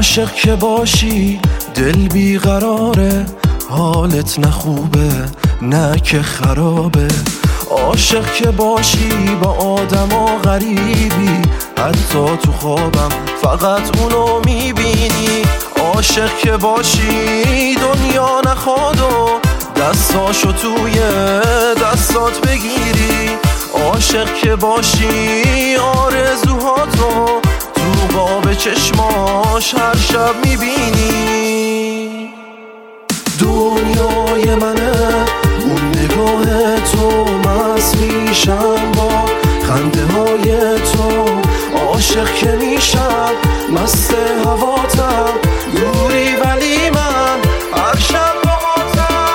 عاشق که باشی دل بیقراره، حالت نه خوبه نه که خرابه. عاشق که باشی با آدما غریبی، حتی تو خوابم فقط اونو میبینی. عاشق که باشی دنیا نخواد و دستاشو توی دستات بگیری. عاشق که باشی آرزوهاتو تو قاب چشماش هر شب میبینی. دنیای منه اون نگاه تو، مست میشم با خنده های تو. عاشق که میشم مست هواتم، دوری ولی من هر شب باهاتم.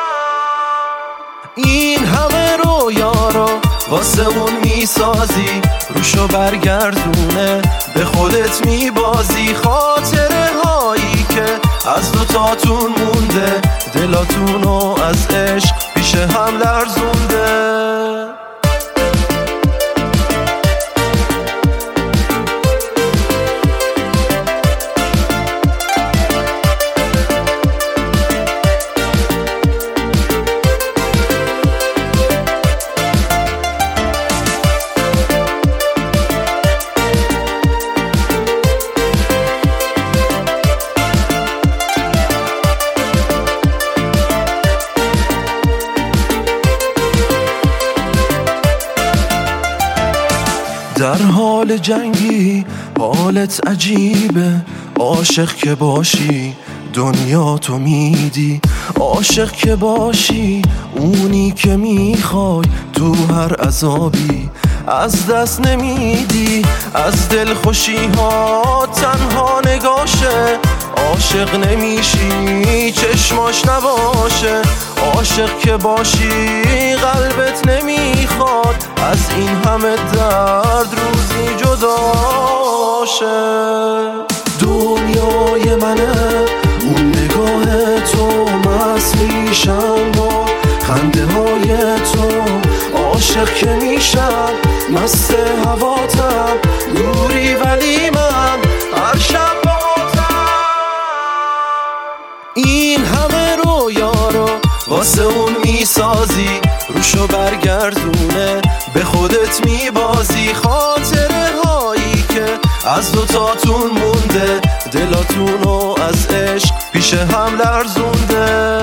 این همه رویا رو واسه اون میسازی، روشو برگردونه به خودت میبازی. خاطره هایی که از دوتاتون مونده، دلاتونو از عشق پیش هم لرزونده. در حال جنگی حالت عجیبه، عاشق که باشی دنیا تو میدی. عاشق که باشی اونی که میخوای تو هر عذابی از دست نمیدی. از دل خوشی ها تنها نگاشه، عاشق نمیشی چشماش نباشه. عاشق که باشی قلبت نمیخواد از این همه درد روزی جداشه. دنیای منه اون نگاه تو، مست میشم با خنده های تو. عاشق که میشم مست هواتم، دوری ولی من هر شب باهاتم. این همه رویا رو واسه اون میسازی، روشو برگردونه به خودت میبازی. خاطره هایی که از دوتاتون مونده، دلاتونو از عشق پیش هم لرزونده.